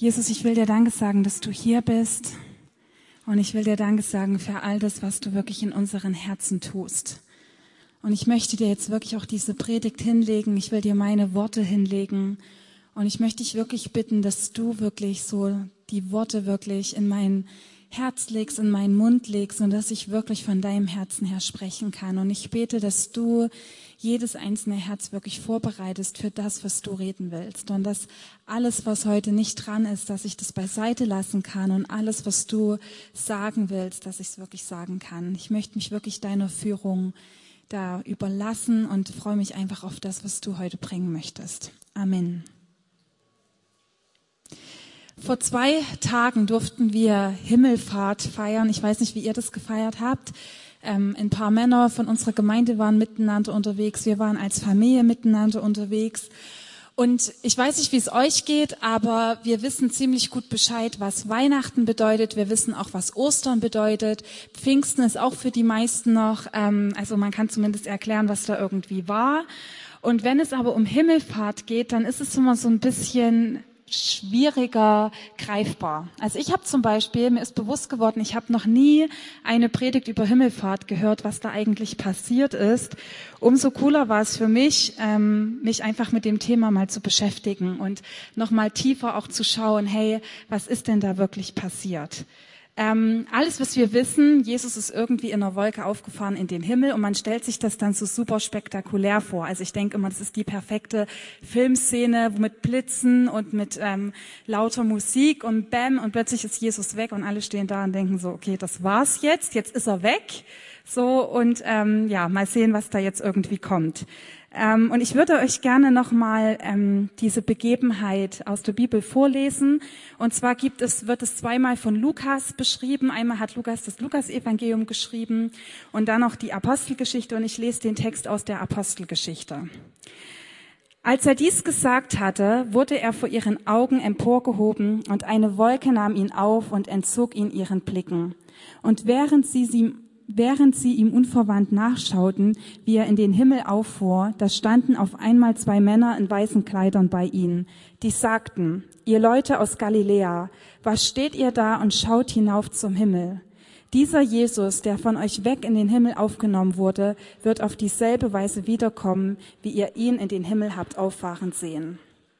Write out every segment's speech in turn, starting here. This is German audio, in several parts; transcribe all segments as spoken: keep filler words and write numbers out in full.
Jesus, ich will dir Danke sagen, dass du hier bist. Und ich will dir Danke sagen für all das, was du wirklich in unseren Herzen tust. Und ich möchte dir jetzt wirklich auch diese Predigt hinlegen. Ich will dir meine Worte hinlegen. Und ich möchte dich wirklich bitten, dass du wirklich so die Worte wirklich in mein Herz legst, in meinen Mund legst und dass ich wirklich von deinem Herzen her sprechen kann. Und ich bete, dass du jedes einzelne Herz wirklich vorbereitest für das, was du reden willst. Und dass alles, was heute nicht dran ist, dass ich das beiseite lassen kann und alles, was du sagen willst, dass ich es wirklich sagen kann. Ich möchte mich wirklich deiner Führung da überlassen und freue mich einfach auf das, was du heute bringen möchtest. Amen. Vor zwei Tagen durften wir Himmelfahrt feiern. Ich weiß nicht, wie ihr das gefeiert habt. Ähm, ein paar Männer von unserer Gemeinde waren miteinander unterwegs. Wir waren als Familie miteinander unterwegs. Und ich weiß nicht, wie es euch geht, aber wir wissen ziemlich gut Bescheid, was Weihnachten bedeutet. Wir wissen auch, was Ostern bedeutet. Pfingsten ist auch für die meisten noch, ähm, also man kann zumindest erklären, was da irgendwie war. Und wenn es aber um Himmelfahrt geht, dann ist es immer so ein bisschen schwieriger greifbar. Also ich habe zum Beispiel, mir ist bewusst geworden, ich habe noch nie eine Predigt über Himmelfahrt gehört, was da eigentlich passiert ist. Umso cooler war es für mich, ähm, mich einfach mit dem Thema mal zu beschäftigen und nochmal tiefer auch zu schauen, hey, was ist denn da wirklich passiert? Ähm, alles, was wir wissen, Jesus ist irgendwie in einer Wolke aufgefahren in den Himmel und man stellt sich das dann so super spektakulär vor. Also ich denke immer, das ist die perfekte Filmszene mit Blitzen und mit ähm, lauter Musik und Bäm und plötzlich ist Jesus weg und alle stehen da und denken so, okay, das war's jetzt, jetzt ist er weg. So und ähm, ja, mal sehen, was da jetzt irgendwie kommt. Ähm, und ich würde euch gerne nochmal ähm, diese Begebenheit aus der Bibel vorlesen. Und zwar gibt es, wird es zweimal von Lukas beschrieben. Einmal hat Lukas das Lukas-Evangelium geschrieben und dann noch die Apostelgeschichte. Und ich lese den Text aus der Apostelgeschichte. Als er dies gesagt hatte, wurde er vor ihren Augen emporgehoben und eine Wolke nahm ihn auf und entzog ihn ihren Blicken. Und während sie sie Während sie ihm unverwandt nachschauten, wie er in den Himmel auffuhr, da standen auf einmal zwei Männer in weißen Kleidern bei ihnen, die sagten, ihr Leute aus Galiläa, was steht ihr da und schaut hinauf zum Himmel? Dieser Jesus, der von euch weg in den Himmel aufgenommen wurde, wird auf dieselbe Weise wiederkommen, wie ihr ihn in den Himmel habt auffahren sehen.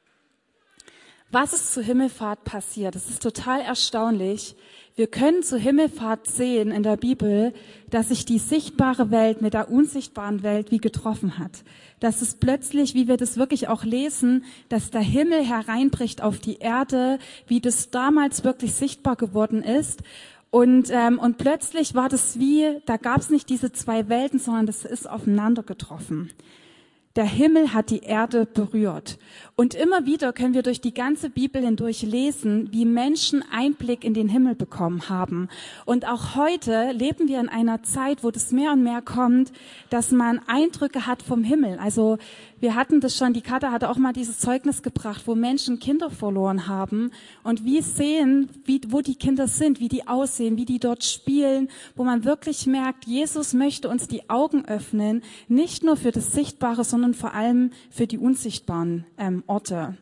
Was ist zur Himmelfahrt passiert? Das ist total erstaunlich. Wir können zur Himmelfahrt sehen in der Bibel, dass sich die sichtbare Welt mit der unsichtbaren Welt wie getroffen hat. Dass es plötzlich, wie wir das wirklich auch lesen, dass der Himmel hereinbricht auf die Erde, wie das damals wirklich sichtbar geworden ist. Und, ähm, und plötzlich war das wie, da gab es nicht diese zwei Welten, sondern das ist aufeinander getroffen. Der Himmel hat die Erde berührt. Und immer wieder können wir durch die ganze Bibel hindurch lesen, wie Menschen Einblick in den Himmel bekommen haben. Und auch heute leben wir in einer Zeit, wo das mehr und mehr kommt, dass man Eindrücke hat vom Himmel. Also wir hatten das schon, die Katha hatte auch mal dieses Zeugnis gebracht, wo Menschen Kinder verloren haben und wie sehen, wie, wo die Kinder sind, wie die aussehen, wie die dort spielen, wo man wirklich merkt, Jesus möchte uns die Augen öffnen, nicht nur für das Sichtbare, sondern vor allem für die unsichtbaren ähm, Orte.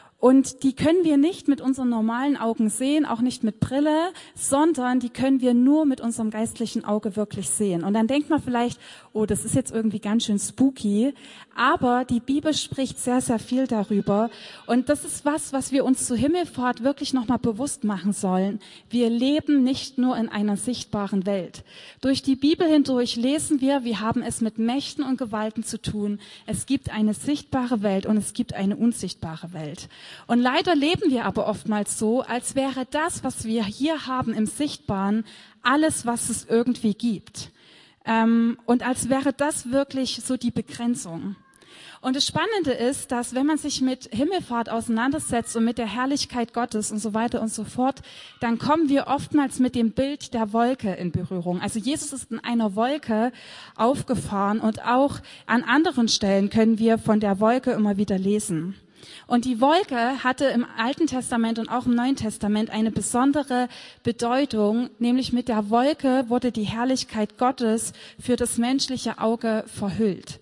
Und die können wir nicht mit unseren normalen Augen sehen, auch nicht mit Brille, sondern die können wir nur mit unserem geistlichen Auge wirklich sehen. Und dann denkt man vielleicht, oh, das ist jetzt irgendwie ganz schön spooky, aber die Bibel spricht sehr, sehr viel darüber. Und das ist was, was wir uns zur Himmelfahrt wirklich nochmal bewusst machen sollen. Wir leben nicht nur in einer sichtbaren Welt. Durch die Bibel hindurch lesen wir, wir haben es mit Mächten und Gewalten zu tun. Es gibt eine sichtbare Welt und es gibt eine unsichtbare Welt. Und leider leben wir aber oftmals so, als wäre das, was wir hier haben im Sichtbaren, alles, was es irgendwie gibt. Ähm, und als wäre das wirklich so die Begrenzung. Und das Spannende ist, dass wenn man sich mit Himmelfahrt auseinandersetzt und mit der Herrlichkeit Gottes und so weiter und so fort, dann kommen wir oftmals mit dem Bild der Wolke in Berührung. Also Jesus ist in einer Wolke aufgefahren und auch an anderen Stellen können wir von der Wolke immer wieder lesen. Und die Wolke hatte im Alten Testament und auch im Neuen Testament eine besondere Bedeutung, nämlich mit der Wolke wurde die Herrlichkeit Gottes für das menschliche Auge verhüllt.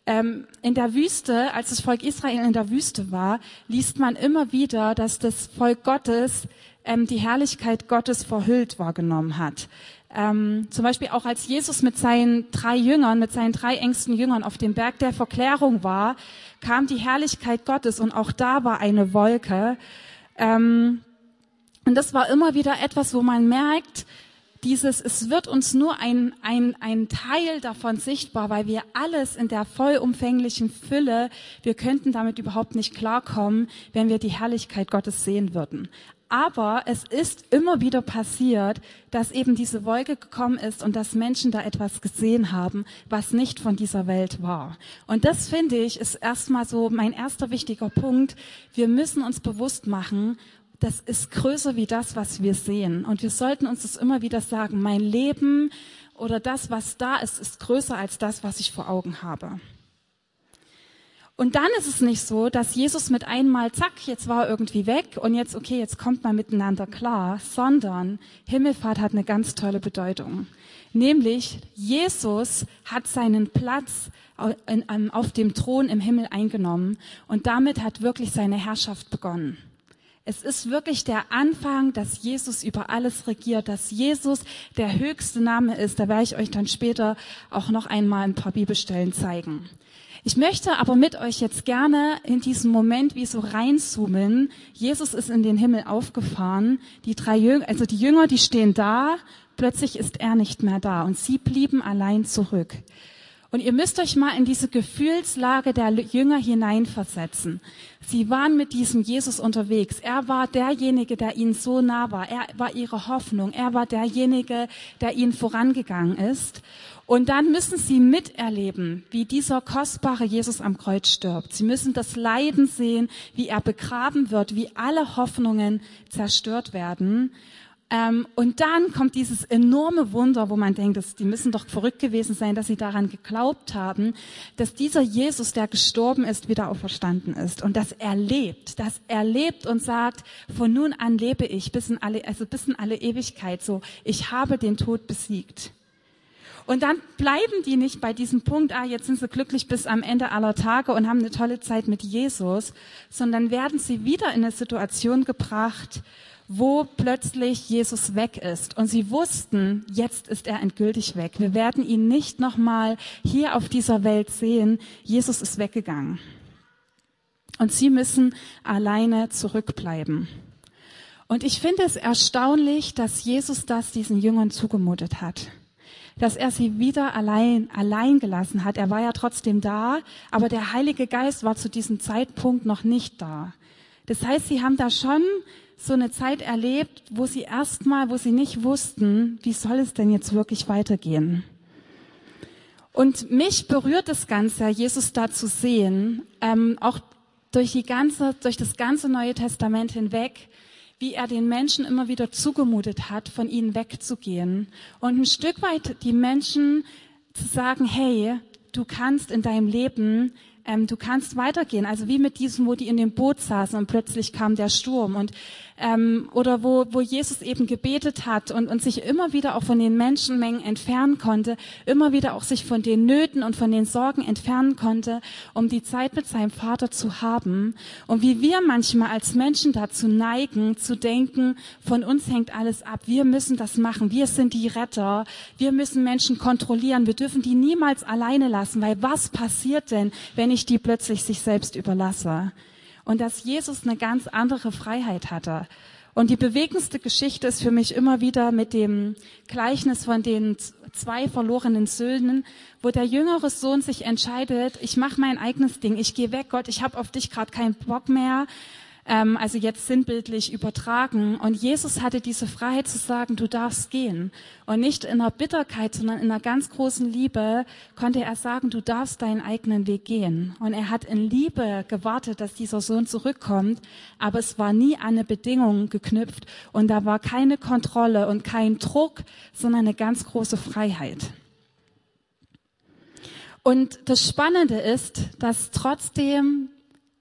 Ähm, in der Wüste, als das Volk Israel in der Wüste war, liest man immer wieder, dass das Volk Gottes ähm, die Herrlichkeit Gottes verhüllt wahrgenommen hat. Ähm, zum Beispiel auch als Jesus mit seinen drei Jüngern, mit seinen drei engsten Jüngern auf dem Berg der Verklärung war, kam die Herrlichkeit Gottes und auch da war eine Wolke. Ähm, und das war immer wieder etwas, wo man merkt, dieses, es wird uns nur ein, ein, ein Teil davon sichtbar, weil wir alles in der vollumfänglichen Fülle, wir könnten damit überhaupt nicht klarkommen, wenn wir die Herrlichkeit Gottes sehen würden. Aber es ist immer wieder passiert, dass eben diese Wolke gekommen ist und dass Menschen da etwas gesehen haben, was nicht von dieser Welt war. Und das, finde ich, ist erstmal so mein erster wichtiger Punkt. Wir müssen uns bewusst machen, das ist größer wie das, was wir sehen. Und wir sollten uns das immer wieder sagen, mein Leben oder das, was da ist, ist größer als das, was ich vor Augen habe. Und dann ist es nicht so, dass Jesus mit einmal, zack, jetzt war er irgendwie weg und jetzt, okay, jetzt kommt man miteinander klar, sondern Himmelfahrt hat eine ganz tolle Bedeutung. Nämlich, Jesus hat seinen Platz auf dem Thron im Himmel eingenommen und damit hat wirklich seine Herrschaft begonnen. Es ist wirklich der Anfang, dass Jesus über alles regiert, dass Jesus der höchste Name ist. Da werde ich euch dann später auch noch einmal ein paar Bibelstellen zeigen. Ich möchte aber mit euch jetzt gerne in diesem Moment wie so reinzoomen. Jesus ist in den Himmel aufgefahren. Die drei Jünger, also die Jünger, die stehen da. Plötzlich ist er nicht mehr da und sie blieben allein zurück. Und ihr müsst euch mal in diese Gefühlslage der Jünger hineinversetzen. Sie waren mit diesem Jesus unterwegs. Er war derjenige, der ihnen so nah war. Er war ihre Hoffnung. Er war derjenige, der ihnen vorangegangen ist. Und dann müssen sie miterleben, wie dieser kostbare Jesus am Kreuz stirbt. Sie müssen das Leiden sehen, wie er begraben wird, wie alle Hoffnungen zerstört werden. Ähm, und dann kommt dieses enorme Wunder, wo man denkt, dass, die müssen doch verrückt gewesen sein, dass sie daran geglaubt haben, dass dieser Jesus, der gestorben ist, wieder auferstanden ist und dass er lebt, dass er lebt und sagt, von nun an lebe ich bis in alle, also bis in alle Ewigkeit, so, ich habe den Tod besiegt. Und dann bleiben die nicht bei diesem Punkt, ah, jetzt sind sie glücklich bis am Ende aller Tage und haben eine tolle Zeit mit Jesus, sondern werden sie wieder in eine Situation gebracht, wo plötzlich Jesus weg ist. Und sie wussten, jetzt ist er endgültig weg. Wir werden ihn nicht nochmal hier auf dieser Welt sehen. Jesus ist weggegangen. Und sie müssen alleine zurückbleiben. Und ich finde es erstaunlich, dass Jesus das diesen Jüngern zugemutet hat. Dass er sie wieder allein, allein gelassen hat. Er war ja trotzdem da, aber der Heilige Geist war zu diesem Zeitpunkt noch nicht da. Das heißt, sie haben da schon so eine Zeit erlebt, wo sie erstmal, wo sie nicht wussten, wie soll es denn jetzt wirklich weitergehen. Und mich berührt das Ganze, Jesus da zu sehen, ähm, auch durch die ganze, durch das ganze Neue Testament hinweg, wie er den Menschen immer wieder zugemutet hat, von ihnen wegzugehen und ein Stück weit die Menschen zu sagen, hey, du kannst in deinem Leben Ähm, du kannst weitergehen, also wie mit diesem, wo die in dem Boot saßen und plötzlich kam der Sturm und ähm, oder wo wo Jesus eben gebetet hat und und sich immer wieder auch von den Menschenmengen entfernen konnte, immer wieder auch sich von den Nöten und von den Sorgen entfernen konnte, um die Zeit mit seinem Vater zu haben. Und wie wir manchmal als Menschen dazu neigen, zu denken, von uns hängt alles ab, wir müssen das machen, wir sind die Retter, wir müssen Menschen kontrollieren, wir dürfen die niemals alleine lassen, weil was passiert denn, wenn ich die plötzlich sich selbst überlasse? Und dass Jesus eine ganz andere Freiheit hatte. Und die bewegendste Geschichte ist für mich immer wieder mit dem Gleichnis von den zwei verlorenen Söhnen, wo der jüngere Sohn sich entscheidet, ich mache mein eigenes Ding, ich gehe weg, Gott, ich habe auf dich gerade keinen Bock mehr. Ähm, also jetzt sinnbildlich übertragen. Und Jesus hatte diese Freiheit zu sagen, du darfst gehen. Und nicht in einer Bitterkeit, sondern in einer ganz großen Liebe konnte er sagen, du darfst deinen eigenen Weg gehen. Und er hat in Liebe gewartet, dass dieser Sohn zurückkommt. Aber es war nie an eine Bedingung geknüpft. Und da war keine Kontrolle und kein Druck, sondern eine ganz große Freiheit. Und das Spannende ist, dass trotzdem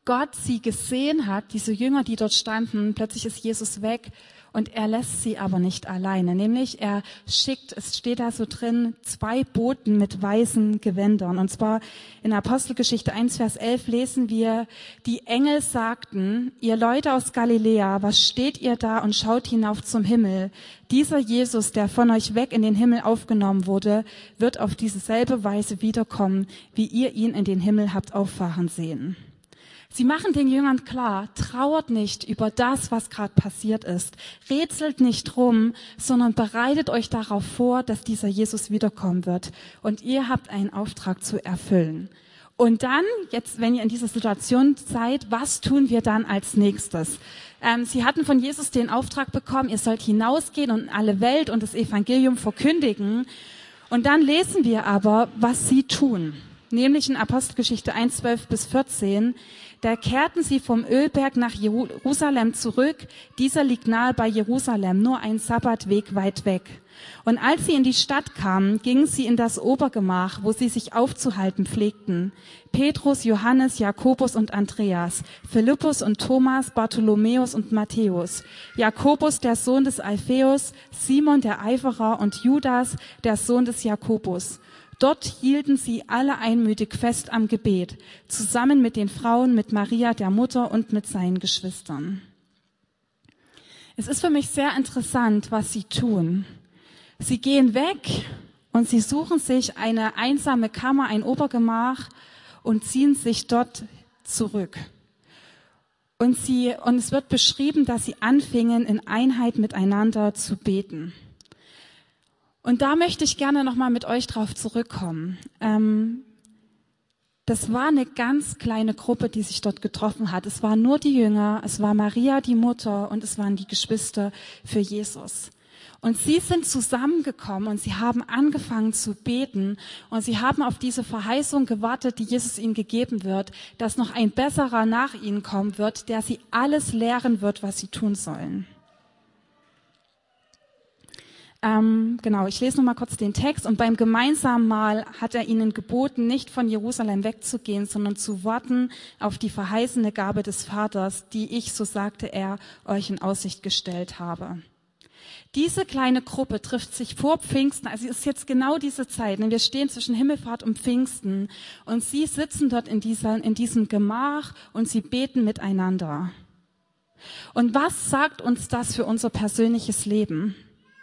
Gott sie gesehen hat, diese Jünger, die dort standen, plötzlich ist Jesus weg und er lässt sie aber nicht alleine. Nämlich er schickt, es steht da so drin, zwei Boten mit weißen Gewändern. Und zwar in Apostelgeschichte eins, Vers elf lesen wir, die Engel sagten, ihr Leute aus Galiläa, was steht ihr da und schaut hinauf zum Himmel? Dieser Jesus, der von euch weg in den Himmel aufgenommen wurde, wird auf dieselbe Weise wiederkommen, wie ihr ihn in den Himmel habt auffahren sehen. Sie machen den Jüngern klar, trauert nicht über das, was gerade passiert ist. Rätselt nicht drum, sondern bereitet euch darauf vor, dass dieser Jesus wiederkommen wird. Und ihr habt einen Auftrag zu erfüllen. Und dann, jetzt, wenn ihr in dieser Situation seid, was tun wir dann als nächstes? Ähm, sie hatten von Jesus den Auftrag bekommen, ihr sollt hinausgehen und in alle Welt und das Evangelium verkündigen. Und dann lesen wir aber, was sie tun. Nämlich in Apostelgeschichte eins, zwölf bis vierzehn. Da kehrten sie vom Ölberg nach Jerusalem zurück. Dieser liegt nahe bei Jerusalem, nur ein Sabbatweg weit weg. Und als sie in die Stadt kamen, gingen sie in das Obergemach, wo sie sich aufzuhalten pflegten. Petrus, Johannes, Jakobus und Andreas, Philippus und Thomas, Bartholomäus und Matthäus, Jakobus, der Sohn des Alpheus, Simon, der Eiferer und Judas, der Sohn des Jakobus. Dort hielten sie alle einmütig fest am Gebet, zusammen mit den Frauen, mit Maria, der Mutter und mit seinen Geschwistern. Es ist für mich sehr interessant, was sie tun. Sie gehen weg und sie suchen sich eine einsame Kammer, ein Obergemach und ziehen sich dort zurück. Und sie, und es wird beschrieben, dass sie anfingen, in Einheit miteinander zu beten. Und da möchte ich gerne nochmal mit euch drauf zurückkommen. Ähm, das war eine ganz kleine Gruppe, die sich dort getroffen hat. Es waren nur die Jünger, es war Maria, die Mutter, und es waren die Geschwister für Jesus. Und sie sind zusammengekommen und sie haben angefangen zu beten und sie haben auf diese Verheißung gewartet, die Jesus ihnen gegeben wird, dass noch ein Besserer nach ihnen kommen wird, der sie alles lehren wird, was sie tun sollen. Ähm, genau, ich lese noch mal kurz den Text. Und beim gemeinsamen Mahl hat er ihnen geboten, nicht von Jerusalem wegzugehen, sondern zu warten auf die verheißene Gabe des Vaters, die ich, so sagte er, euch in Aussicht gestellt habe. Diese kleine Gruppe trifft sich vor Pfingsten, also es ist jetzt genau diese Zeit, wir stehen zwischen Himmelfahrt und Pfingsten und sie sitzen dort in, dieser, in diesem Gemach und sie beten miteinander. Und was sagt uns das für unser persönliches Leben?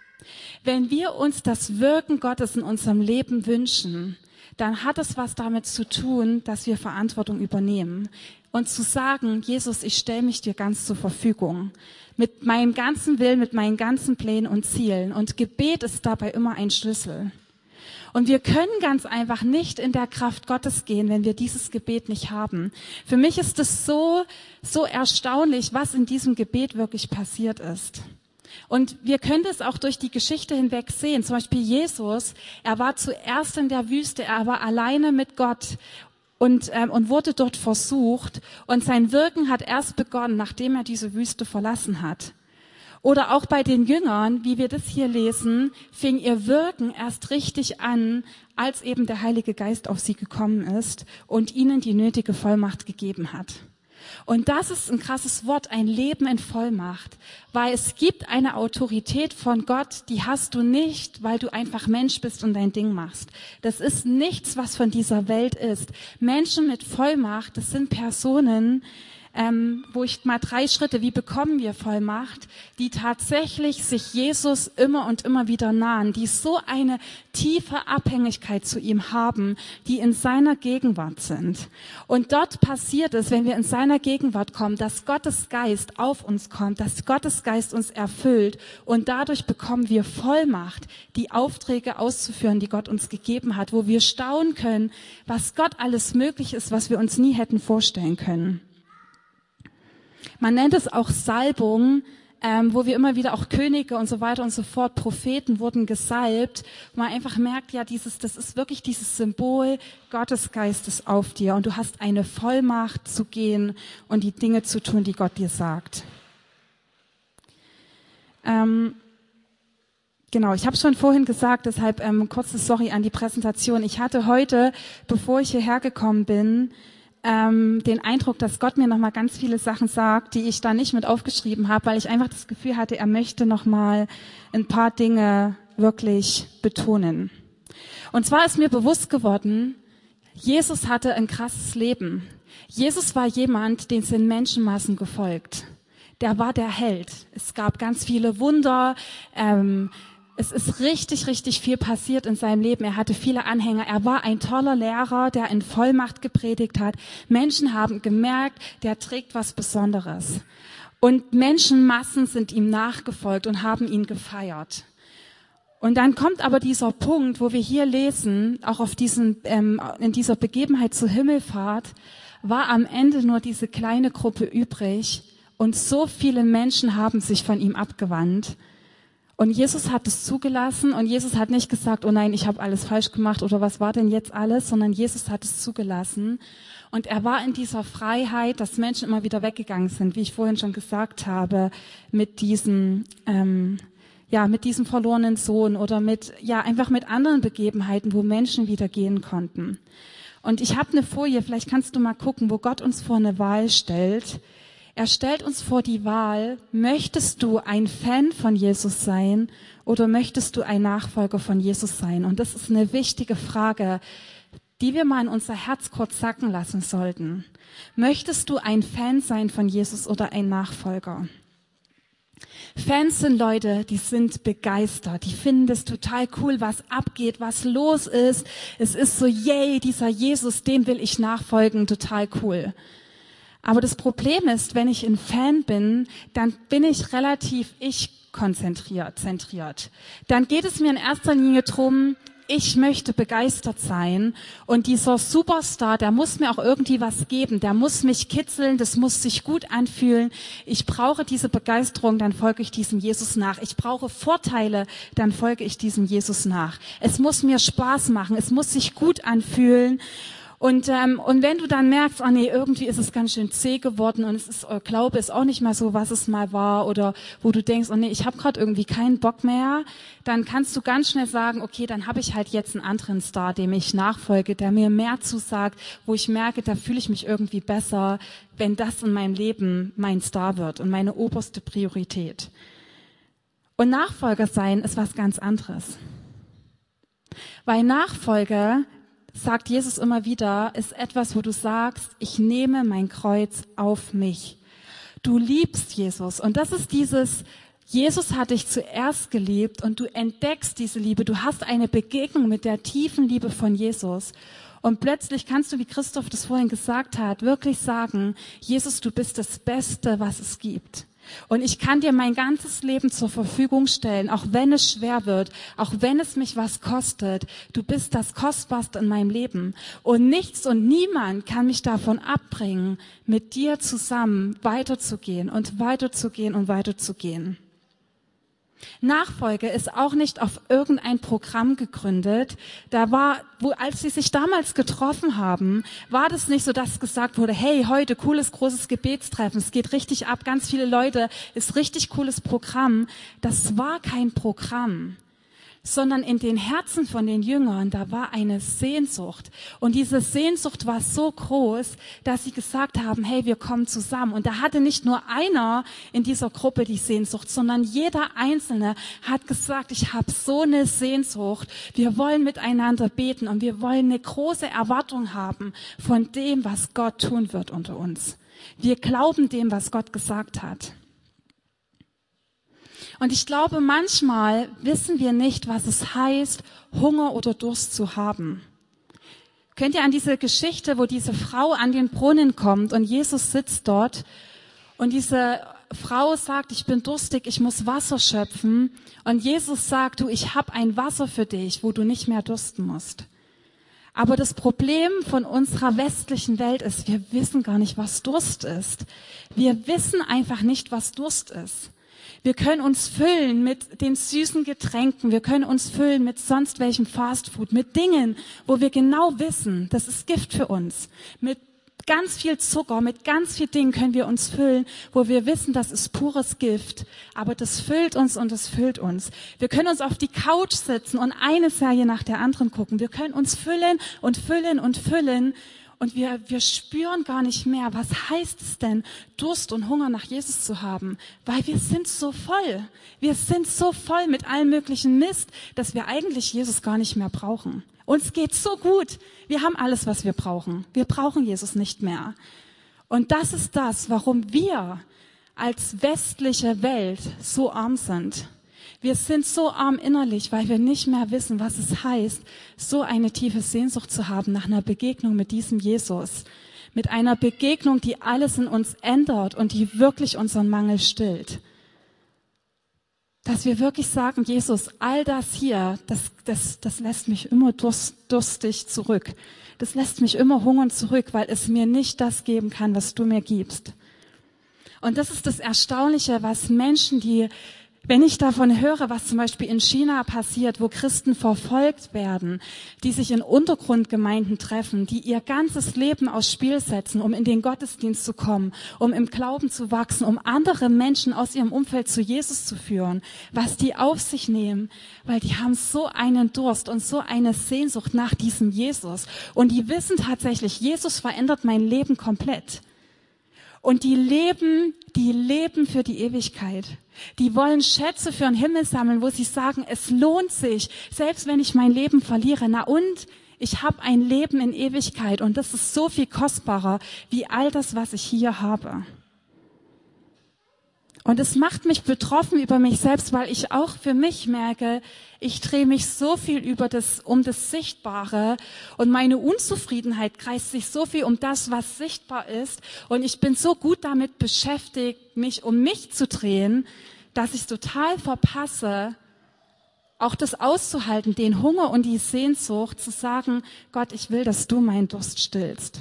Wenn wir uns das Wirken Gottes in unserem Leben wünschen, dann hat es was damit zu tun, dass wir Verantwortung übernehmen. Und zu sagen, Jesus, ich stelle mich dir ganz zur Verfügung. Mit meinem ganzen Willen, mit meinen ganzen Plänen und Zielen. Und Gebet ist dabei immer ein Schlüssel. Und wir können ganz einfach nicht in der Kraft Gottes gehen, wenn wir dieses Gebet nicht haben. Für mich ist es so, so erstaunlich, was in diesem Gebet wirklich passiert ist. Und wir können das auch durch die Geschichte hinweg sehen. Zum Beispiel Jesus, er war zuerst in der Wüste, er war alleine mit Gott und, ähm, und wurde dort versucht. Und sein Wirken hat erst begonnen, nachdem er diese Wüste verlassen hat. Oder auch bei den Jüngern, wie wir das hier lesen, fing ihr Wirken erst richtig an, als eben der Heilige Geist auf sie gekommen ist und ihnen die nötige Vollmacht gegeben hat. Und das ist ein krasses Wort, ein Leben in Vollmacht, weil es gibt eine Autorität von Gott, die hast du nicht, weil du einfach Mensch bist und dein Ding machst. Das ist nichts, was von dieser Welt ist. Menschen mit Vollmacht, das sind Personen, ähm, wo ich mal drei Schritte, wie bekommen wir Vollmacht, die tatsächlich sich Jesus immer und immer wieder nahen, die so eine tiefe Abhängigkeit zu ihm haben, die in seiner Gegenwart sind. Und dort passiert es, wenn wir in seiner Gegenwart kommen, dass Gottes Geist auf uns kommt, dass Gottes Geist uns erfüllt und dadurch bekommen wir Vollmacht, die Aufträge auszuführen, die Gott uns gegeben hat, wo wir staunen können, was Gott alles möglich ist, was wir uns nie hätten vorstellen können. Man nennt es auch Salbung, ähm, wo wir immer wieder auch Könige und so weiter und so fort, Propheten wurden gesalbt, wo man einfach merkt, ja, dieses, das ist wirklich dieses Symbol Gottes Geistes auf dir und du hast eine Vollmacht zu gehen und die Dinge zu tun, die Gott dir sagt. Ähm, Genau, ich habe schon vorhin gesagt, deshalb ähm, kurzes Sorry an die Präsentation. Ich hatte heute, bevor ich hierher gekommen bin, ähm, den Eindruck, dass Gott mir nochmal ganz viele Sachen sagt, die ich da nicht mit aufgeschrieben habe, weil ich einfach das Gefühl hatte, er möchte nochmal ein paar Dinge wirklich betonen. Und zwar ist mir bewusst geworden, Jesus hatte ein krasses Leben. Jesus war jemand, den sind Menschenmassen gefolgt. Der war der Held. Es gab ganz viele Wunder. Ähm, es ist richtig, richtig viel passiert in seinem Leben. Er hatte viele Anhänger. Er war ein toller Lehrer, der in Vollmacht gepredigt hat. Menschen haben gemerkt, der trägt was Besonderes. Und Menschenmassen sind ihm nachgefolgt und haben ihn gefeiert. Und dann kommt aber dieser Punkt, wo wir hier lesen, auch auf diesen, ähm, in dieser Begebenheit zur Himmelfahrt, war am Ende nur diese kleine Gruppe übrig und so viele Menschen haben sich von ihm abgewandt. Und Jesus hat es zugelassen und Jesus hat nicht gesagt, oh nein, ich habe alles falsch gemacht oder was war denn jetzt alles, sondern Jesus hat es zugelassen. Und er war in dieser Freiheit, dass Menschen immer wieder weggegangen sind, wie ich vorhin schon gesagt habe, mit diesem... Ähm, ja, mit diesem verlorenen Sohn oder mit, ja, einfach mit anderen Begebenheiten, wo Menschen wieder gehen konnten. Und ich habe eine Folie, vielleicht kannst du mal gucken, wo Gott uns vor eine Wahl stellt. Er stellt uns vor die Wahl, möchtest du ein Fan von Jesus sein oder möchtest du ein Nachfolger von Jesus sein? Und das ist eine wichtige Frage, die wir mal in unser Herz kurz sacken lassen sollten. Möchtest du ein Fan sein von Jesus oder ein Nachfolger? Fans sind Leute, die sind begeistert, die finden das total cool, was abgeht, was los ist. Es ist so, yay, dieser Jesus, dem will ich nachfolgen, total cool. Aber das Problem ist, wenn ich ein Fan bin, dann bin ich relativ ich-konzentriert, zentriert. Dann geht es mir in erster Linie drum, ich möchte begeistert sein und dieser Superstar, der muss mir auch irgendwie was geben, der muss mich kitzeln, das muss sich gut anfühlen. Ich brauche diese Begeisterung, dann folge ich diesem Jesus nach. Ich brauche Vorteile, dann folge ich diesem Jesus nach. Es muss mir Spaß machen, es muss sich gut anfühlen. Und ähm, und wenn du dann merkst, oh nee, irgendwie ist es ganz schön zäh geworden und es ist, äh, Glaube ist auch nicht mehr so, was es mal war, oder wo du denkst, oh nee, ich habe gerade irgendwie keinen Bock mehr, dann kannst du ganz schnell sagen, okay, dann habe ich halt jetzt einen anderen Star, dem ich nachfolge, der mir mehr zusagt, wo ich merke, da fühle ich mich irgendwie besser, wenn das in meinem Leben mein Star wird und meine oberste Priorität. Und Nachfolger sein ist was ganz anderes. Weil Nachfolger, sagt Jesus immer wieder, ist etwas, wo du sagst, ich nehme mein Kreuz auf mich. Du liebst Jesus. Und das ist dieses, Jesus hat dich zuerst geliebt und du entdeckst diese Liebe. Du hast eine Begegnung mit der tiefen Liebe von Jesus. Und plötzlich kannst du, wie Christoph das vorhin gesagt hat, wirklich sagen, Jesus, du bist das Beste, was es gibt. Und ich kann dir mein ganzes Leben zur Verfügung stellen, auch wenn es schwer wird, auch wenn es mich was kostet. Du bist das Kostbarste in meinem Leben. Und nichts und niemand kann mich davon abbringen, mit dir zusammen weiterzugehen und weiterzugehen und weiterzugehen. Nachfolge ist auch nicht auf irgendein Programm gegründet. Da war, wo, als sie sich damals getroffen haben, war das nicht so, dass gesagt wurde, hey, heute cooles, großes Gebetstreffen, es geht richtig ab, ganz viele Leute, ist richtig cooles Programm. Das war kein Programm, sondern in den Herzen von den Jüngern, da war eine Sehnsucht. Und diese Sehnsucht war so groß, dass sie gesagt haben, hey, wir kommen zusammen. Und da hatte nicht nur einer in dieser Gruppe die Sehnsucht, sondern jeder Einzelne hat gesagt, ich habe so eine Sehnsucht. Wir wollen miteinander beten und wir wollen eine große Erwartung haben von dem, was Gott tun wird unter uns. Wir glauben dem, was Gott gesagt hat. Und ich glaube, manchmal wissen wir nicht, was es heißt, Hunger oder Durst zu haben. Könnt ihr an diese Geschichte, wo diese Frau an den Brunnen kommt und Jesus sitzt dort und diese Frau sagt, ich bin durstig, ich muss Wasser schöpfen, und Jesus sagt, du, ich habe ein Wasser für dich, wo du nicht mehr dursten musst. Aber das Problem von unserer westlichen Welt ist, wir wissen gar nicht, was Durst ist. Wir wissen einfach nicht, was Durst ist. Wir können uns füllen mit den süßen Getränken, wir können uns füllen mit sonst welchem Fastfood, mit Dingen, wo wir genau wissen, das ist Gift für uns. Mit ganz viel Zucker, mit ganz viel Dingen können wir uns füllen, wo wir wissen, das ist pures Gift, aber das füllt uns und das füllt uns. Wir können uns auf die Couch sitzen und eine Serie nach der anderen gucken. Wir können uns füllen und füllen und füllen Und wir, wir spüren gar nicht mehr, was heißt es denn, Durst und Hunger nach Jesus zu haben? Weil wir sind so voll. Wir sind so voll mit allem möglichen Mist, dass wir eigentlich Jesus gar nicht mehr brauchen. Uns geht's so gut. Wir haben alles, was wir brauchen. Wir brauchen Jesus nicht mehr. Und das ist das, warum wir als westliche Welt so arm sind. Wir sind so arm innerlich, weil wir nicht mehr wissen, was es heißt, so eine tiefe Sehnsucht zu haben nach einer Begegnung mit diesem Jesus. Mit einer Begegnung, die alles in uns ändert und die wirklich unseren Mangel stillt. Dass wir wirklich sagen, Jesus, all das hier, das, das, das lässt mich immer durst, durstig zurück. Das lässt mich immer hungern zurück, weil es mir nicht das geben kann, was du mir gibst. Und das ist das Erstaunliche, was Menschen, die, wenn ich davon höre, was zum Beispiel in China passiert, wo Christen verfolgt werden, die sich in Untergrundgemeinden treffen, die ihr ganzes Leben aufs Spiel setzen, um in den Gottesdienst zu kommen, um im Glauben zu wachsen, um andere Menschen aus ihrem Umfeld zu Jesus zu führen, was die auf sich nehmen, weil die haben so einen Durst und so eine Sehnsucht nach diesem Jesus. Und die wissen tatsächlich, Jesus verändert mein Leben komplett. Und die leben, die leben für die Ewigkeit. Die wollen Schätze für den Himmel sammeln, wo sie sagen, es lohnt sich, selbst wenn ich mein Leben verliere. Na und? Ich habe ein Leben in Ewigkeit und das ist so viel kostbarer wie all das, was ich hier habe. Und es macht mich betroffen über mich selbst, weil ich auch für mich merke, ich drehe mich so viel über das, um das Sichtbare und meine Unzufriedenheit kreist sich so viel um das, was sichtbar ist. Und ich bin so gut damit beschäftigt, mich um mich zu drehen, dass ich total verpasse, auch das auszuhalten, den Hunger und die Sehnsucht zu sagen, Gott, ich will, dass du meinen Durst stillst.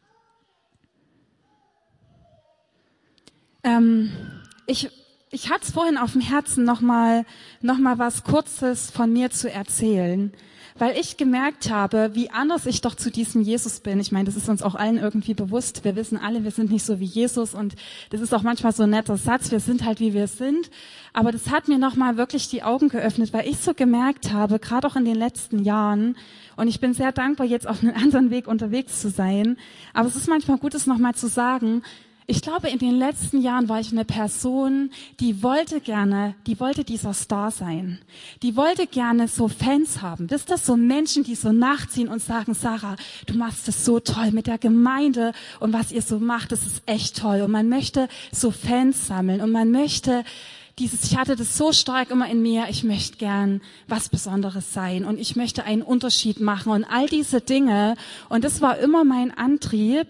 Ähm, Ich, ich hatte es vorhin auf dem Herzen, nochmal noch mal was Kurzes von mir zu erzählen, weil ich gemerkt habe, wie anders ich doch zu diesem Jesus bin. Ich meine, das ist uns auch allen irgendwie bewusst. Wir wissen alle, wir sind nicht so wie Jesus und das ist auch manchmal so ein netter Satz, wir sind halt, wie wir sind. Aber das hat mir nochmal wirklich die Augen geöffnet, weil ich so gemerkt habe, gerade auch in den letzten Jahren, und ich bin sehr dankbar, jetzt auf einem anderen Weg unterwegs zu sein, aber es ist manchmal gut, es nochmal zu sagen. Ich glaube, in den letzten Jahren war ich eine Person, die wollte gerne, die wollte dieser Star sein. Die wollte gerne so Fans haben. Wisst ihr, so Menschen, die so nachziehen und sagen, Sarah, du machst es so toll mit der Gemeinde und was ihr so macht, das ist echt toll. Und man möchte so Fans sammeln und man möchte dieses, ich hatte das so stark immer in mir, ich möchte gern was Besonderes sein und ich möchte einen Unterschied machen und all diese Dinge. Und das war immer mein Antrieb.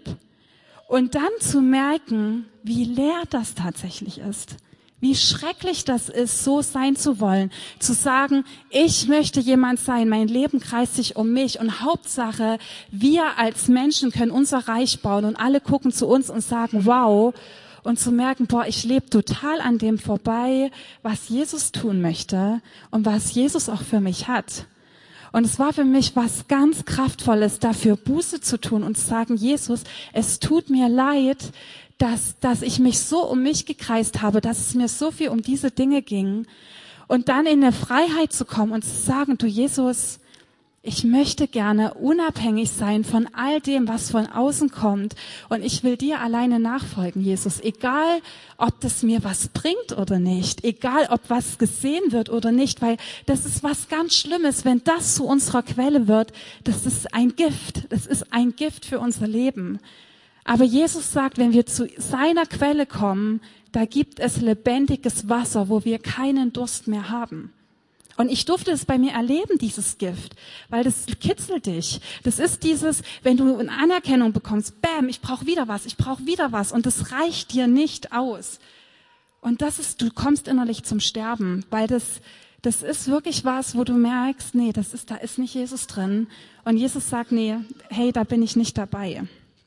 Und dann zu merken, wie leer das tatsächlich ist, wie schrecklich das ist, so sein zu wollen, zu sagen, ich möchte jemand sein, mein Leben kreist sich um mich und Hauptsache, wir als Menschen können unser Reich bauen und alle gucken zu uns und sagen, wow, und zu merken, boah, ich lebe total an dem vorbei, was Jesus tun möchte und was Jesus auch für mich hat. Und es war für mich was ganz Kraftvolles, dafür Buße zu tun und zu sagen, Jesus, es tut mir leid, dass, dass ich mich so um mich gekreist habe, dass es mir so viel um diese Dinge ging. Und dann in eine Freiheit zu kommen und zu sagen, du Jesus, ich möchte gerne unabhängig sein von all dem, was von außen kommt. Und ich will dir alleine nachfolgen, Jesus. Egal, ob das mir was bringt oder nicht. Egal, ob was gesehen wird oder nicht. Weil das ist was ganz Schlimmes, wenn das zu unserer Quelle wird. Das ist ein Gift. Das ist ein Gift für unser Leben. Aber Jesus sagt, wenn wir zu seiner Quelle kommen, da gibt es lebendiges Wasser, wo wir keinen Durst mehr haben. Und ich durfte es bei mir erleben, dieses Gift, weil das kitzelt dich. Das ist dieses, wenn du eine Anerkennung bekommst, bam, ich brauche wieder was, ich brauche wieder was und das reicht dir nicht aus. Und das ist, du kommst innerlich zum Sterben, weil das, das ist wirklich was, wo du merkst, nee, das ist, da ist nicht Jesus drin. Und Jesus sagt, nee, hey, da bin ich nicht dabei.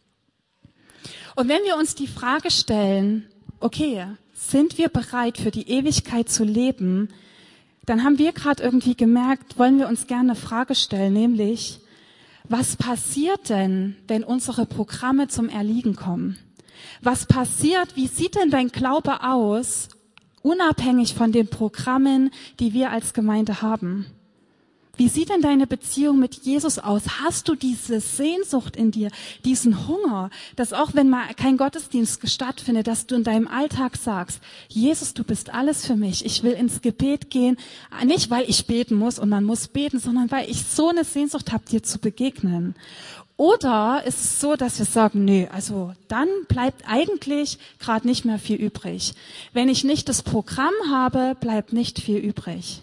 Und wenn wir uns die Frage stellen, okay, sind wir bereit für die Ewigkeit zu leben, dann haben wir gerade irgendwie gemerkt, wollen wir uns gerne eine Frage stellen, nämlich, was passiert denn, wenn unsere Programme zum Erliegen kommen? Was passiert, wie sieht denn dein Glaube aus, unabhängig von den Programmen, die wir als Gemeinde haben? Wie sieht denn deine Beziehung mit Jesus aus? Hast du diese Sehnsucht in dir, diesen Hunger, dass auch wenn mal kein Gottesdienst stattfindet, dass du in deinem Alltag sagst, Jesus, du bist alles für mich. Ich will ins Gebet gehen, nicht weil ich beten muss und man muss beten, sondern weil ich so eine Sehnsucht habe, dir zu begegnen. Oder ist es so, dass wir sagen, nö, also dann bleibt eigentlich gerade nicht mehr viel übrig. Wenn ich nicht das Programm habe, bleibt nicht viel übrig.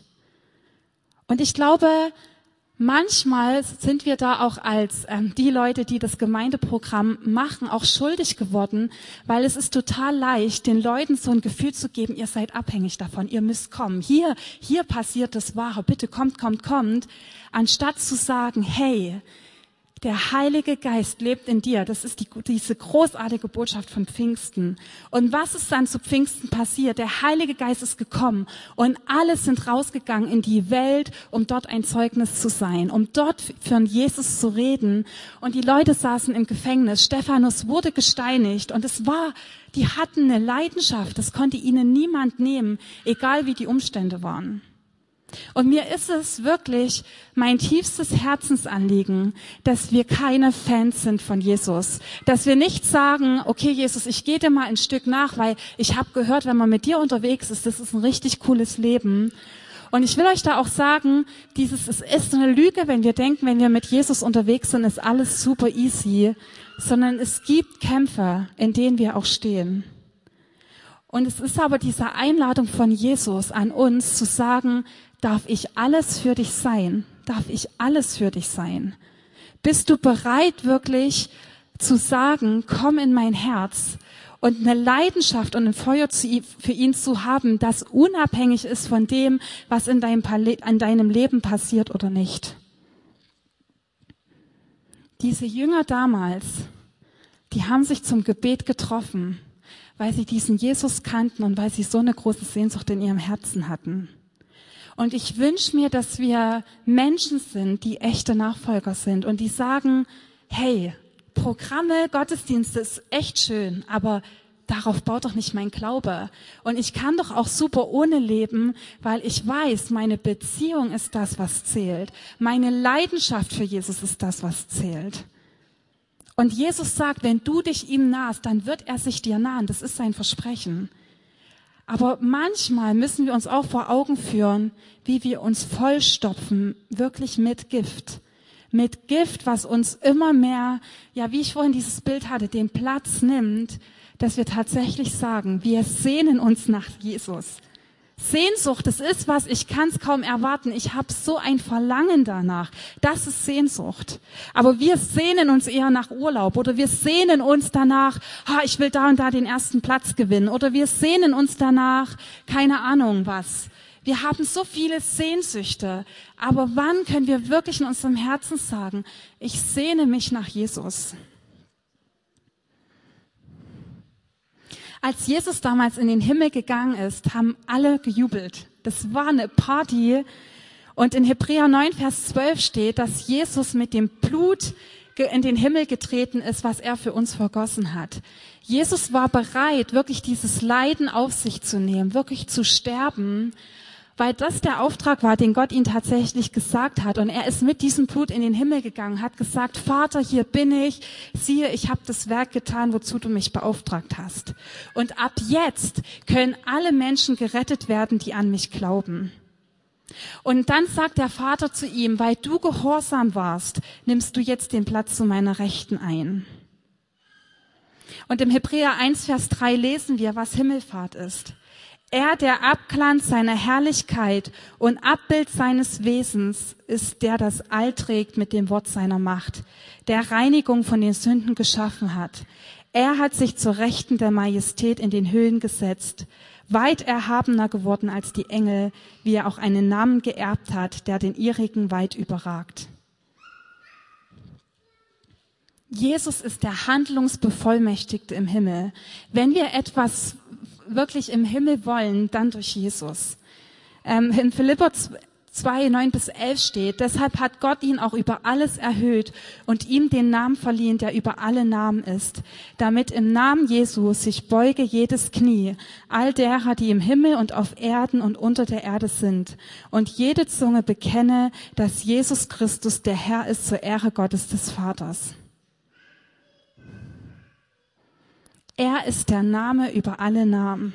Und ich glaube, manchmal sind wir da auch als ähm, die Leute, die das Gemeindeprogramm machen, auch schuldig geworden, weil es ist total leicht, den Leuten so ein Gefühl zu geben, ihr seid abhängig davon, ihr müsst kommen. Hier, hier passiert das Wahre, bitte kommt, kommt, kommt. Anstatt zu sagen, hey, der Heilige Geist lebt in dir. Das ist die, diese großartige Botschaft von Pfingsten. Und was ist dann zu Pfingsten passiert? Der Heilige Geist ist gekommen und alle sind rausgegangen in die Welt, um dort ein Zeugnis zu sein, um dort für Jesus zu reden. Und die Leute saßen im Gefängnis. Stephanus wurde gesteinigt und es war, die hatten eine Leidenschaft. Das konnte ihnen niemand nehmen, egal wie die Umstände waren. Und mir ist es wirklich mein tiefstes Herzensanliegen, dass wir keine Fans sind von Jesus. Dass wir nicht sagen, okay Jesus, ich gehe dir mal ein Stück nach, weil ich habe gehört, wenn man mit dir unterwegs ist, das ist ein richtig cooles Leben. Und ich will euch da auch sagen, dieses, es ist eine Lüge, wenn wir denken, wenn wir mit Jesus unterwegs sind, ist alles super easy. Sondern es gibt Kämpfe, in denen wir auch stehen. Und es ist aber diese Einladung von Jesus an uns zu sagen, darf ich alles für dich sein? Darf ich alles für dich sein? Bist du bereit, wirklich zu sagen, komm in mein Herz und eine Leidenschaft und ein Feuer für ihn zu haben, das unabhängig ist von dem, was in deinem, an deinem Leben passiert oder nicht? Diese Jünger damals, die haben sich zum Gebet getroffen, weil sie diesen Jesus kannten und weil sie so eine große Sehnsucht in ihrem Herzen hatten. Und ich wünsche mir, dass wir Menschen sind, die echte Nachfolger sind und die sagen, hey, Programme, Gottesdienste ist echt schön, aber darauf baut doch nicht mein Glaube. Und ich kann doch auch super ohne leben, weil ich weiß, meine Beziehung ist das, was zählt. Meine Leidenschaft für Jesus ist das, was zählt. Und Jesus sagt, wenn du dich ihm nahst, dann wird er sich dir nahen. Das ist sein Versprechen. Aber manchmal müssen wir uns auch vor Augen führen, wie wir uns vollstopfen, wirklich mit Gift. Mit Gift, was uns immer mehr, ja, wie ich vorhin dieses Bild hatte, den Platz nimmt, dass wir tatsächlich sagen, wir sehnen uns nach Jesus. Sehnsucht, das ist was, ich kann es kaum erwarten. Ich habe so ein Verlangen danach. Das ist Sehnsucht. Aber wir sehnen uns eher nach Urlaub oder wir sehnen uns danach, ha, ich will da und da den ersten Platz gewinnen oder wir sehnen uns danach, keine Ahnung was. Wir haben so viele Sehnsüchte. Aber wann können wir wirklich in unserem Herzen sagen, ich sehne mich nach Jesus? Als Jesus damals in den Himmel gegangen ist, haben alle gejubelt. Das war eine Party. Und in Hebräer neun, Vers zwölf steht, dass Jesus mit dem Blut in den Himmel getreten ist, was er für uns vergossen hat. Jesus war bereit, wirklich dieses Leiden auf sich zu nehmen, wirklich zu sterben, weil das der Auftrag war, den Gott ihm tatsächlich gesagt hat. Und er ist mit diesem Blut in den Himmel gegangen, hat gesagt, Vater, hier bin ich, siehe, ich habe das Werk getan, wozu du mich beauftragt hast. Und ab jetzt können alle Menschen gerettet werden, die an mich glauben. Und dann sagt der Vater zu ihm, weil du gehorsam warst, nimmst du jetzt den Platz zu meiner Rechten ein. Und im Hebräer eins, Vers drei lesen wir, was Himmelfahrt ist. Er, der Abglanz seiner Herrlichkeit und Abbild seines Wesens, ist der das All trägt mit dem Wort seiner Macht, der Reinigung von den Sünden geschaffen hat. Er hat sich zur Rechten der Majestät in den Höhen gesetzt, weit erhabener geworden als die Engel, wie er auch einen Namen geerbt hat, der den ihrigen weit überragt. Jesus ist der Handlungsbevollmächtigte im Himmel. Wenn wir etwas wirklich im Himmel wollen, dann durch Jesus. Ähm, in Philipper zwei, neun bis elf steht, deshalb hat Gott ihn auch über alles erhöht und ihm den Namen verliehen, der über alle Namen ist, damit im Namen Jesu sich beuge jedes Knie, all derer, die im Himmel und auf Erden und unter der Erde sind, und jede Zunge bekenne, dass Jesus Christus der Herr ist zur Ehre Gottes des Vaters. Er ist der Name über alle Namen.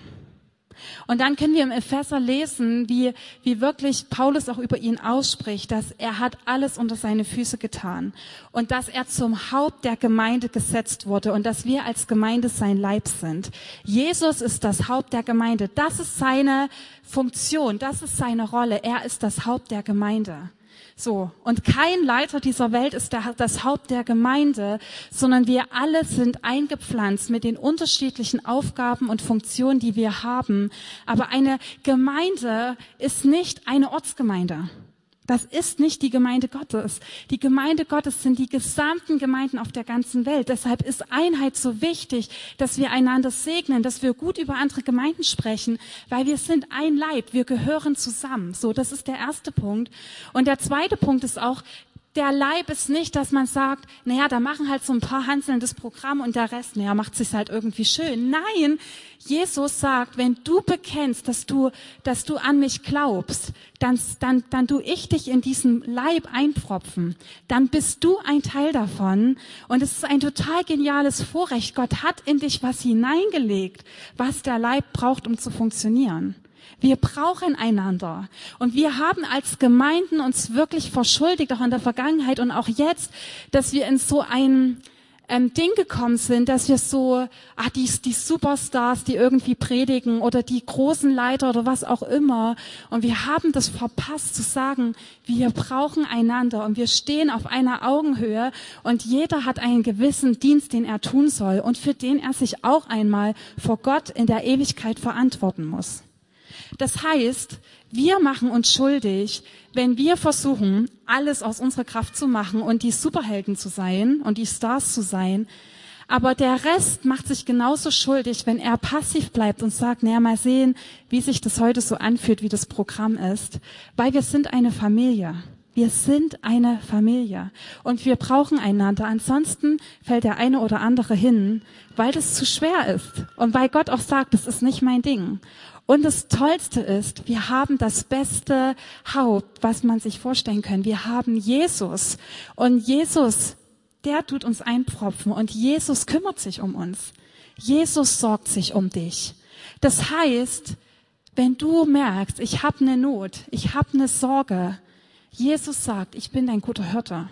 Und dann können wir im Epheser lesen, wie, wie wirklich Paulus auch über ihn ausspricht, dass er hat alles unter seine Füße getan und dass er zum Haupt der Gemeinde gesetzt wurde und dass wir als Gemeinde sein Leib sind. Jesus ist das Haupt der Gemeinde. Das ist seine Funktion, das ist seine Rolle. Er ist das Haupt der Gemeinde. So, und kein Leiter dieser Welt ist der, das Haupt der Gemeinde, sondern wir alle sind eingepflanzt mit den unterschiedlichen Aufgaben und Funktionen, die wir haben. Aber eine Gemeinde ist nicht eine Ortsgemeinde. Das ist nicht die Gemeinde Gottes. Die Gemeinde Gottes sind die gesamten Gemeinden auf der ganzen Welt. Deshalb ist Einheit so wichtig, dass wir einander segnen, dass wir gut über andere Gemeinden sprechen, weil wir sind ein Leib, wir gehören zusammen. So, das ist der erste Punkt. Und der zweite Punkt ist auch, der Leib ist nicht, dass man sagt, naja, da machen halt so ein paar Hanseln das Programm und der Rest, naja, macht sich's halt irgendwie schön. Nein, Jesus sagt, wenn du bekennst, dass du, dass du an mich glaubst, dann, dann, dann tu ich dich in diesen Leib einpfropfen. Dann bist du ein Teil davon. Und es ist ein total geniales Vorrecht. Gott hat in dich was hineingelegt, was der Leib braucht, um zu funktionieren. Wir brauchen einander. Und wir haben als Gemeinden uns wirklich verschuldigt, auch in der Vergangenheit und auch jetzt, dass wir in so ein ähm, Ding gekommen sind, dass wir so, ah, die, die Superstars, die irgendwie predigen oder die großen Leiter oder was auch immer. Und wir haben das verpasst zu sagen, wir brauchen einander und wir stehen auf einer Augenhöhe und jeder hat einen gewissen Dienst, den er tun soll und für den er sich auch einmal vor Gott in der Ewigkeit verantworten muss. Das heißt, wir machen uns schuldig, wenn wir versuchen, alles aus unserer Kraft zu machen und die Superhelden zu sein und die Stars zu sein. Aber der Rest macht sich genauso schuldig, wenn er passiv bleibt und sagt, naja, mal sehen, wie sich das heute so anfühlt, wie das Programm ist. Weil wir sind eine Familie. Wir sind eine Familie. Und wir brauchen einander. Ansonsten fällt der eine oder andere hin, weil das zu schwer ist. Und weil Gott auch sagt, das ist nicht mein Ding. Und das Tollste ist, wir haben das beste Haupt, was man sich vorstellen kann. Wir haben Jesus. Und Jesus, der tut uns einpfropfen. Und Jesus kümmert sich um uns. Jesus sorgt sich um dich. Das heißt, wenn du merkst, ich habe eine Not, ich habe eine Sorge, Jesus sagt, ich bin dein guter Hirte.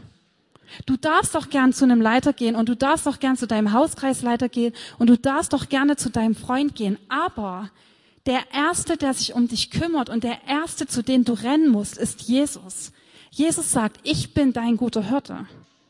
Du darfst doch gern zu einem Leiter gehen und du darfst doch gern zu deinem Hauskreisleiter gehen und du darfst doch gerne zu deinem Freund gehen. Aber der Erste, der sich um dich kümmert und der Erste, zu dem du rennen musst, ist Jesus. Jesus sagt, ich bin dein guter Hirte.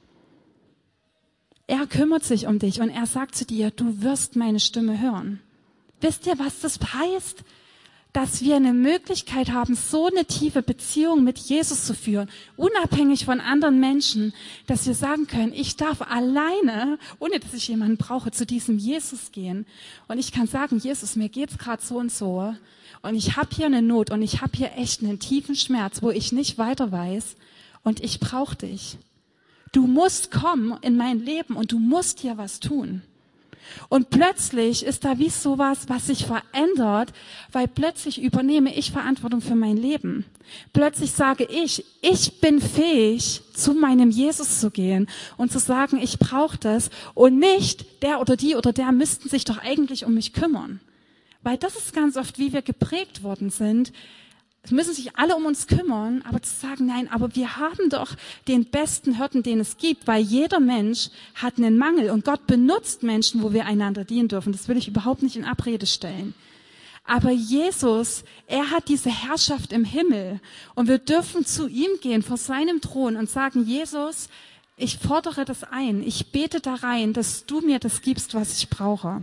Er kümmert sich um dich und er sagt zu dir, du wirst meine Stimme hören. Wisst ihr, was das heißt? Dass wir eine Möglichkeit haben, so eine tiefe Beziehung mit Jesus zu führen, unabhängig von anderen Menschen, dass wir sagen können, ich darf alleine, ohne dass ich jemanden brauche, zu diesem Jesus gehen. Und ich kann sagen, Jesus, mir geht's gerade so und so und ich habe hier eine Not und ich habe hier echt einen tiefen Schmerz, wo ich nicht weiter weiß und ich brauche dich. Du musst kommen in mein Leben und du musst hier was tun. Und plötzlich ist da wie sowas, was sich verändert, weil plötzlich übernehme ich Verantwortung für mein Leben. Plötzlich sage ich, ich bin fähig, zu meinem Jesus zu gehen und zu sagen, ich brauche das und nicht der oder die oder der müssten sich doch eigentlich um mich kümmern. Weil das ist ganz oft, wie wir geprägt worden sind. Es müssen sich alle um uns kümmern, aber zu sagen, nein, aber wir haben doch den besten Hirten, den es gibt, weil jeder Mensch hat einen Mangel und Gott benutzt Menschen, wo wir einander dienen dürfen. Das will ich überhaupt nicht in Abrede stellen. Aber Jesus, er hat diese Herrschaft im Himmel und wir dürfen zu ihm gehen vor seinem Thron und sagen, Jesus, ich fordere das ein, ich bete da rein, dass du mir das gibst, was ich brauche.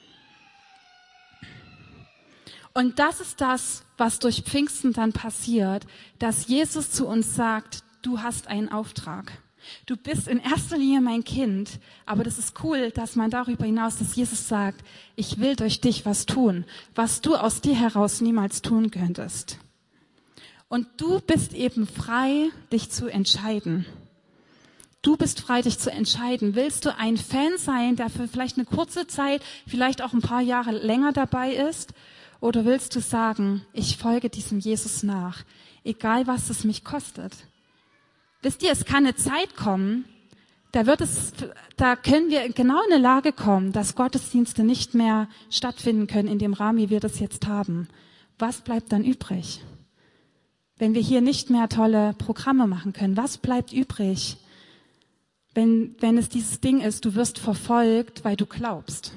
Und das ist das, was durch Pfingsten dann passiert, dass Jesus zu uns sagt, du hast einen Auftrag. Du bist in erster Linie mein Kind, aber das ist cool, dass man darüber hinaus, dass Jesus sagt, ich will durch dich was tun, was du aus dir heraus niemals tun könntest. Und du bist eben frei, dich zu entscheiden. Du bist frei, dich zu entscheiden. Willst du ein Fan sein, der für vielleicht eine kurze Zeit, vielleicht auch ein paar Jahre länger dabei ist? Oder willst du sagen, ich folge diesem Jesus nach, egal was es mich kostet? Wisst ihr, es kann eine Zeit kommen, da wird es, da können wir genau in eine Lage kommen, dass Gottesdienste nicht mehr stattfinden können in dem Rahmen, wie wir das jetzt haben. Was bleibt dann übrig? Wenn wir hier nicht mehr tolle Programme machen können, was bleibt übrig? Wenn, wenn es dieses Ding ist, du wirst verfolgt, weil du glaubst.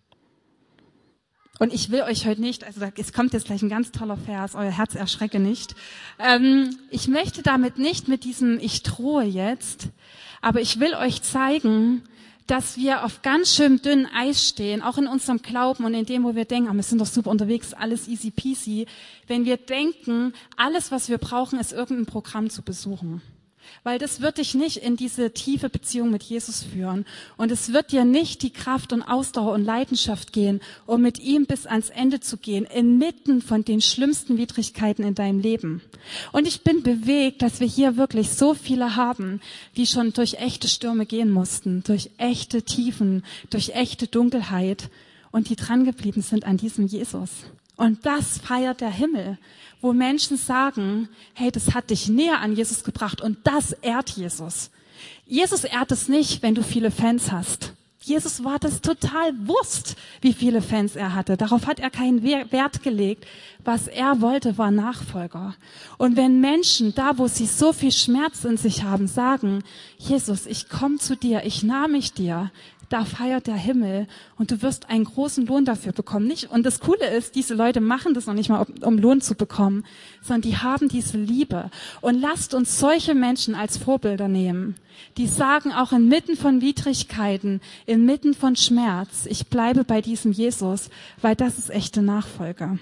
Und ich will euch heute nicht, also es kommt jetzt gleich ein ganz toller Vers, euer Herz erschrecke nicht. Ähm, ich möchte damit nicht mit diesem Ich drohe jetzt, aber ich will euch zeigen, dass wir auf ganz schön dünnem Eis stehen, auch in unserem Glauben und in dem, wo wir denken, ah, wir sind doch super unterwegs, alles easy peasy. Wenn wir denken, alles, was wir brauchen, ist irgendein Programm zu besuchen. Weil das wird dich nicht in diese tiefe Beziehung mit Jesus führen. Und es wird dir nicht die Kraft und Ausdauer und Leidenschaft gehen, um mit ihm bis ans Ende zu gehen, inmitten von den schlimmsten Widrigkeiten in deinem Leben. Und ich bin bewegt, dass wir hier wirklich so viele haben, die schon durch echte Stürme gehen mussten, durch echte Tiefen, durch echte Dunkelheit und die dran geblieben sind an diesem Jesus. Und das feiert der Himmel, wo Menschen sagen, hey, das hat dich näher an Jesus gebracht und das ehrt Jesus. Jesus ehrt es nicht, wenn du viele Fans hast. Jesus war das total bewusst, wie viele Fans er hatte. Darauf hat er keinen Wert gelegt. Was er wollte, war Nachfolger. Und wenn Menschen, da wo sie so viel Schmerz in sich haben, sagen, Jesus, ich komme zu dir, ich nahe mich dir, da feiert der Himmel und du wirst einen großen Lohn dafür bekommen. Nicht, und das Coole ist, diese Leute machen das noch nicht mal, um Lohn zu bekommen, sondern die haben diese Liebe. Und lasst uns solche Menschen als Vorbilder nehmen, die sagen auch inmitten von Widrigkeiten, inmitten von Schmerz, ich bleibe bei diesem Jesus, weil das ist echte Nachfolge.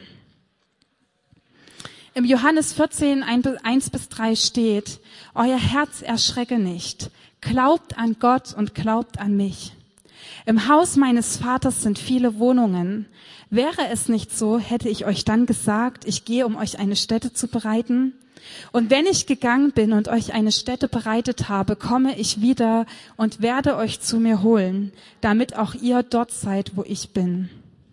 Im Johannes vierzehn, eins bis drei steht, euer Herz erschrecke nicht, glaubt an Gott und glaubt an mich. Im Haus meines Vaters sind viele Wohnungen. Wäre es nicht so, hätte ich euch dann gesagt, ich gehe, um euch eine Stätte zu bereiten. Und wenn ich gegangen bin und euch eine Stätte bereitet habe, komme ich wieder und werde euch zu mir holen, damit auch ihr dort seid, wo ich bin.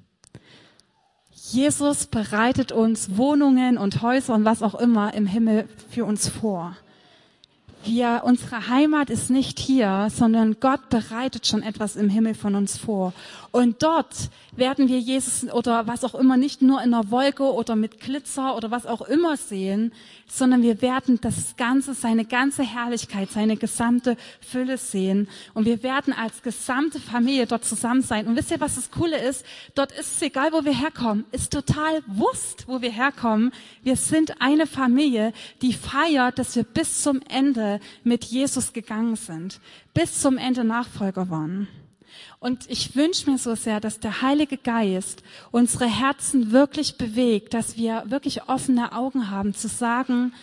Jesus bereitet uns Wohnungen und Häuser und was auch immer im Himmel für uns vor. Wir, unsere Heimat ist nicht hier, sondern Gott bereitet schon etwas im Himmel von uns vor. Und dort werden wir Jesus oder was auch immer nicht nur in einer Wolke oder mit Glitzer oder was auch immer sehen, sondern wir werden das Ganze, seine ganze Herrlichkeit, seine gesamte Fülle sehen. Und wir werden als gesamte Familie dort zusammen sein. Und wisst ihr, was das Coole ist? Dort ist es egal, wo wir herkommen. Ist total wurscht, wo wir herkommen. Wir sind eine Familie, die feiert, dass wir bis zum Ende mit Jesus gegangen sind, bis zum Ende Nachfolger waren. Und ich wünsche mir so sehr, dass der Heilige Geist unsere Herzen wirklich bewegt, dass wir wirklich offene Augen haben, zu sagen,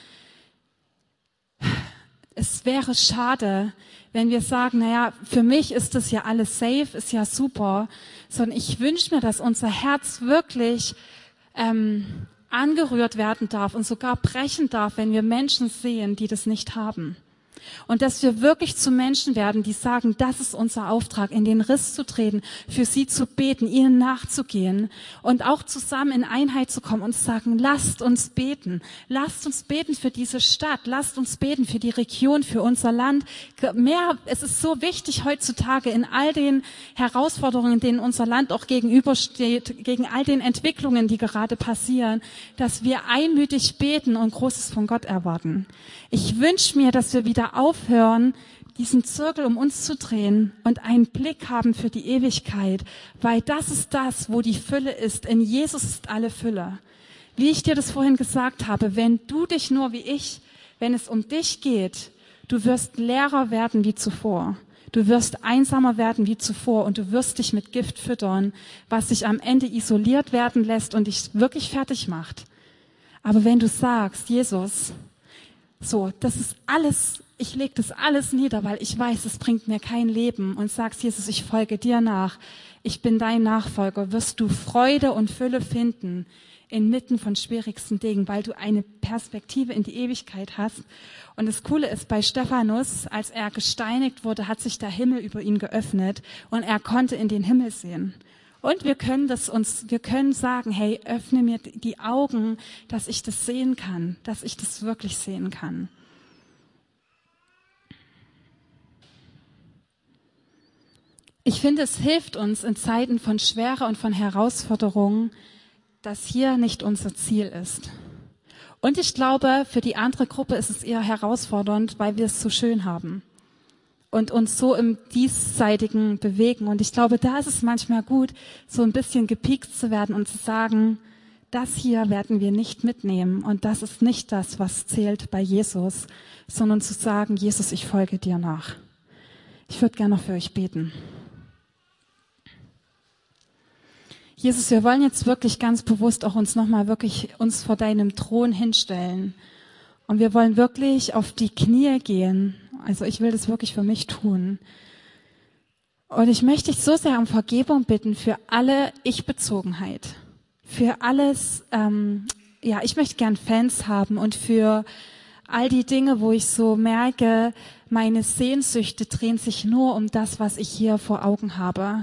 es wäre schade, wenn wir sagen, naja, für mich ist das ja alles safe, ist ja super, sondern ich wünsche mir, dass unser Herz wirklich ähm, angerührt werden darf und sogar brechen darf, wenn wir Menschen sehen, die das nicht haben. Und dass wir wirklich zu Menschen werden, die sagen, das ist unser Auftrag, in den Riss zu treten, für sie zu beten, ihnen nachzugehen und auch zusammen in Einheit zu kommen und zu sagen, lasst uns beten, lasst uns beten für diese Stadt, lasst uns beten für die Region, für unser Land. Mehr, es ist so wichtig heutzutage in all den Herausforderungen, denen unser Land auch gegenübersteht, gegen all den Entwicklungen, die gerade passieren, dass wir einmütig beten und Großes von Gott erwarten. Ich wünsche mir, dass wir wieder aufhören, diesen Zirkel um uns zu drehen und einen Blick haben für die Ewigkeit, weil das ist das, wo die Fülle ist. In Jesus ist alle Fülle. Wie ich dir das vorhin gesagt habe, wenn du dich nur wie ich, wenn es um dich geht, du wirst leerer werden wie zuvor. Du wirst einsamer werden wie zuvor und du wirst dich mit Gift füttern, was dich am Ende isoliert werden lässt und dich wirklich fertig macht. Aber wenn du sagst, Jesus, so, das ist alles, ich lege das alles nieder, weil ich weiß, es bringt mir kein Leben und sagst, Jesus, ich folge dir nach, ich bin dein Nachfolger, wirst du Freude und Fülle finden inmitten von schwierigsten Dingen, weil du eine Perspektive in die Ewigkeit hast. Und das Coole ist, bei Stephanus, als er gesteinigt wurde, hat sich der Himmel über ihn geöffnet und er konnte in den Himmel sehen. Und wir können das uns, wir können sagen, hey, öffne mir die Augen, dass ich das sehen kann, dass ich das wirklich sehen kann. Ich finde, es hilft uns in Zeiten von Schwere und von Herausforderungen, dass hier nicht unser Ziel ist. Und ich glaube, für die andere Gruppe ist es eher herausfordernd, weil wir es so schön haben und uns so im Diesseitigen bewegen. Und ich glaube, da ist es manchmal gut, so ein bisschen gepiekst zu werden und zu sagen, das hier werden wir nicht mitnehmen und das ist nicht das, was zählt bei Jesus, sondern zu sagen, Jesus, ich folge dir nach. Ich würde gerne noch für euch beten. Jesus, wir wollen jetzt wirklich ganz bewusst auch uns nochmal wirklich uns vor deinem Thron hinstellen. Und wir wollen wirklich auf die Knie gehen. Also ich will das wirklich für mich tun. Und ich möchte dich so sehr um Vergebung bitten für alle Ich-Bezogenheit. Für alles, ähm, ja, ich möchte gern Fans haben und für all die Dinge, wo ich so merke, meine Sehnsüchte drehen sich nur um das, was ich hier vor Augen habe.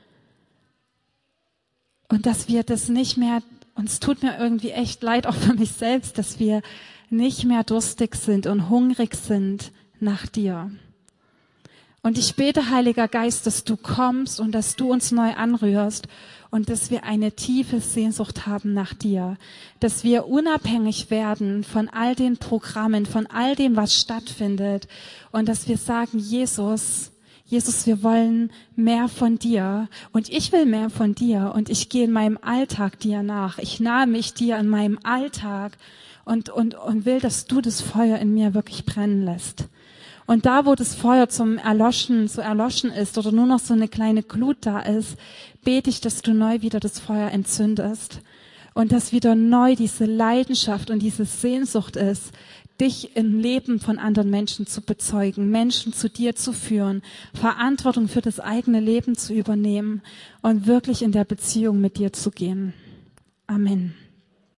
Und dass wir das nicht mehr, und es tut mir irgendwie echt leid, auch für mich selbst, dass wir nicht mehr durstig sind und hungrig sind nach dir. Und ich bete, Heiliger Geist, dass du kommst und dass du uns neu anrührst und dass wir eine tiefe Sehnsucht haben nach dir. Dass wir unabhängig werden von all den Programmen, von all dem, was stattfindet und dass wir sagen, Jesus, Jesus, wir wollen mehr von dir und ich will mehr von dir und ich gehe in meinem Alltag dir nach. Ich nahe mich dir in meinem Alltag und, und, und will, dass du das Feuer in mir wirklich brennen lässt. Und da, wo das Feuer zum Erloschen, so erloschen ist oder nur noch so eine kleine Glut da ist, bete ich, dass du neu wieder das Feuer entzündest und dass wieder neu diese Leidenschaft und diese Sehnsucht ist, dich im Leben von anderen Menschen zu bezeugen, Menschen zu dir zu führen, Verantwortung für das eigene Leben zu übernehmen und wirklich in der Beziehung mit dir zu gehen. Amen.